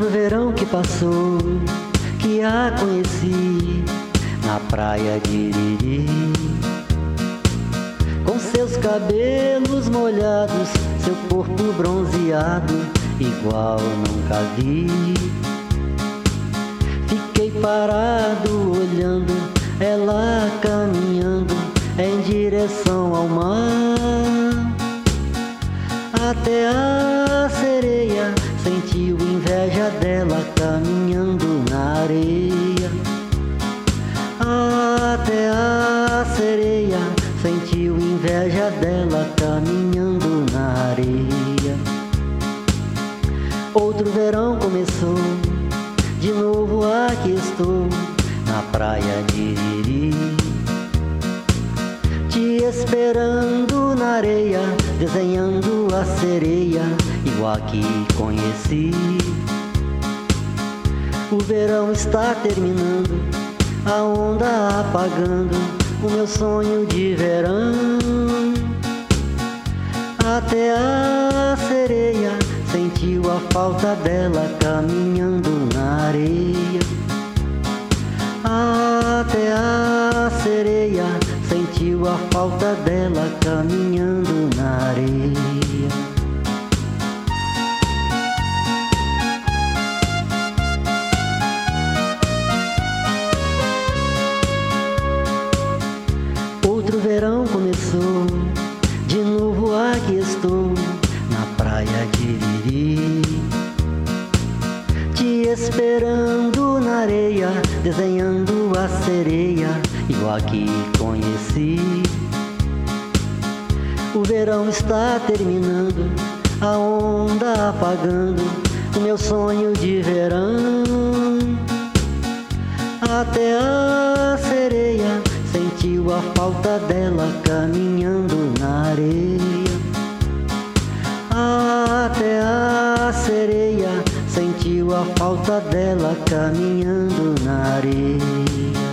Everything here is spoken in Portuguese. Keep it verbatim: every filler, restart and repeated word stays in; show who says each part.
Speaker 1: Outro verão que passou, que a conheci na praia de Iriri, com seus cabelos molhados, seu corpo bronzeado, igual nunca vi. Fiquei parado olhando ela caminhando em direção ao mar. Até a sereia sentiu inveja dela caminhando na areia. Até a sereia sentiu inveja dela caminhando na areia. Outro verão começou, de novo aqui estou na praia de Iriri, te esperando na areia, desenhando a sereia igual a que conheci. O verão está terminando, a onda apagando o meu sonho de verão. Até a sereia sentiu a falta dela caminhando na areia. Até a sereia sentiu a falta dela caminhando na areia. Outro verão começou, de novo aqui estou na praia de Iriri, te esperando na areia, desenhando a sereia igual a que conheci. O verão está terminando, a onda apagando o meu sonho de verão. Até a sereia sentiu a falta dela caminhando na areia. Até a sereia sentiu a falta dela caminhando na areia.